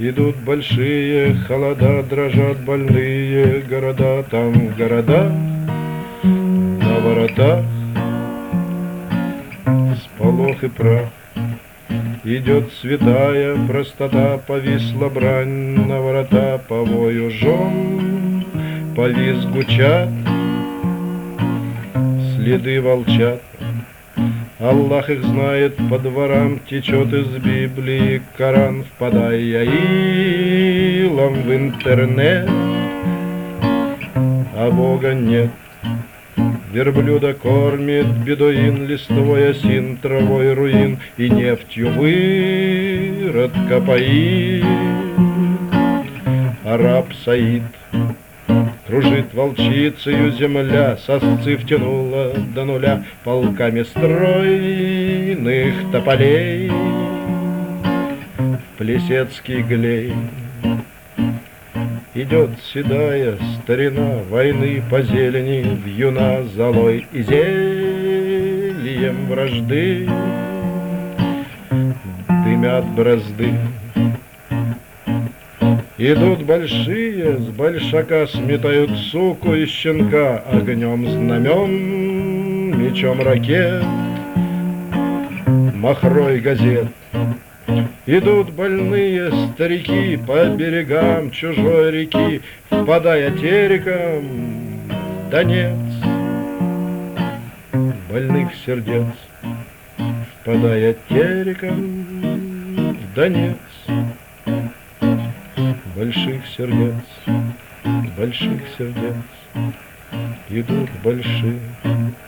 Идут большие холода, дрожат больные города, там города на воротах сполох и прах. Идет святая простота, повисла брань на ворота, по вою жен, по визгу чад, следы волчат. Аллах их знает, по дворам течет из Библии Коран, впадая илом в интернет, а Бога нет. Верблюда кормит бедуин, листвой осин, травой руин и нефтью выродка поит. Араб Саид кружит волчицею земля, сосцы втянула до нуля полками стройных тополей. В Плесецкий глей идет седая старина войны по зелени, вьюна золой и зельем вражды. Дымят бразды. Идут большие, с большака сметают суку и щенка огнем знамен, мечом ракет, махрой газет. Идут больные старики по берегам чужой реки, впадая тереком в Донец больных сердец, впадая тереком в Донец больших сердец, больших сердец. Идут большие